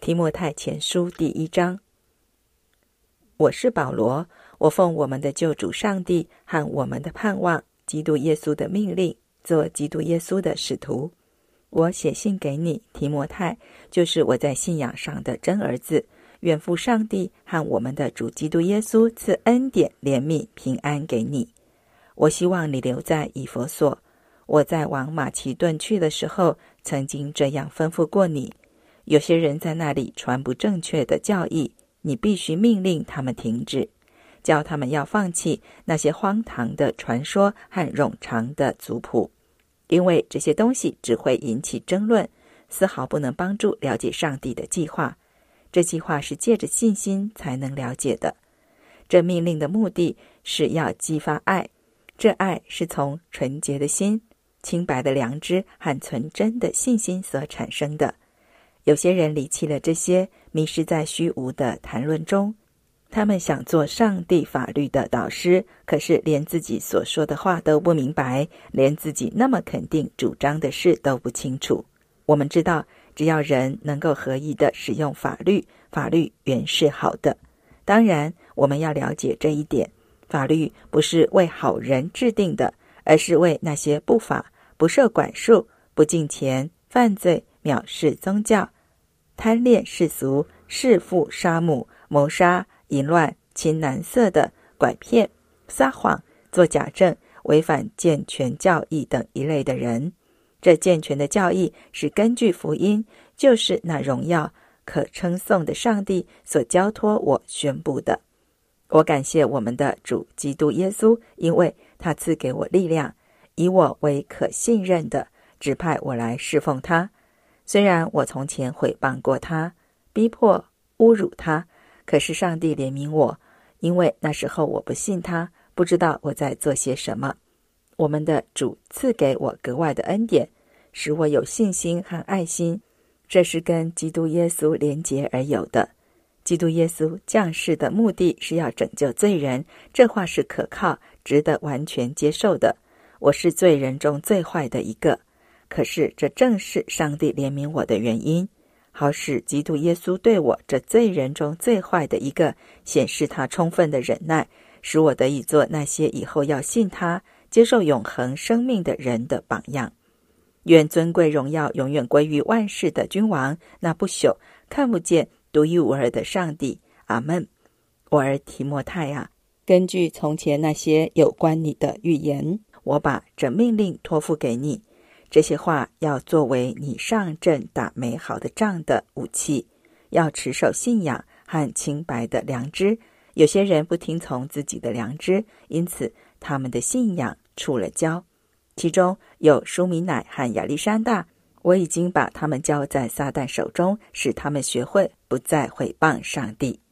提摩太前书第1章。我是保罗，我奉我们的救主上帝和我们的盼望基督耶稣的命令，做基督耶稣的使徒。我写信给你，提摩太，就是我在信仰上的真儿子。愿父上帝和我们的主基督耶稣赐恩典、怜悯、平安给你。我希望你留在以弗所。我在往马其顿去的时候，曾经这样吩咐过你。有些人在那里传不正确的教义，你必须命令他们停止，叫他们要放弃那些荒唐的传说和冗长的族谱，因为这些东西只会引起争论，丝毫不能帮助了解上帝的计划。这计划是借着信心才能了解的。这命令的目的是要激发爱，这爱是从纯洁的心、清白的良知和纯真的信心所产生的。有些人离弃了这些，迷失在虚无的谈论中。他们想做上帝法律的导师，可是连自己所说的话都不明白，连自己那么肯定主张的事都不清楚。我们知道，只要人能够合意地使用法律，法律原是好的。当然，我们要了解这一点，法律不是为好人制定的，而是为那些不法、不受管束、不敬钱、犯罪、藐视宗教、贪恋世俗、弑父杀母、谋杀、淫乱、亲男色的、拐骗、撒谎、作假证、违反健全教义等一类的人。这健全的教义是根据福音，就是那荣耀可称颂的上帝所交托我宣布的。我感谢我们的主基督耶稣，因为他赐给我力量，以我为可信任的，指派我来侍奉他。虽然我从前毁谤过他，逼迫、侮辱他，可是上帝怜悯我，因为那时候我不信他，不知道我在做些什么。我们的主赐给我格外的恩典，使我有信心和爱心，这是跟基督耶稣连结而有的。基督耶稣降世的目的是要拯救罪人，这话是可靠，值得完全接受的。我是罪人中最坏的一个，可是这正是上帝怜悯我的原因，好使基督耶稣对我这罪人中最坏的一个显示他充分的忍耐，使我得以做那些以后要信他、接受永恒生命的人的榜样。愿尊贵荣耀永远归于万世的君王，那不朽、看不见、独一无二的上帝。阿们。我儿提摩太啊，根据从前那些有关你的预言，我把这命令托付给你。这些话要作为你上阵打美好的仗的武器，要持守信仰和清白的良知。有些人不听从自己的良知，因此他们的信仰触了礁。其中有舒米乃和亚历山大，我已经把他们交在撒旦手中，使他们学会不再毁谤上帝。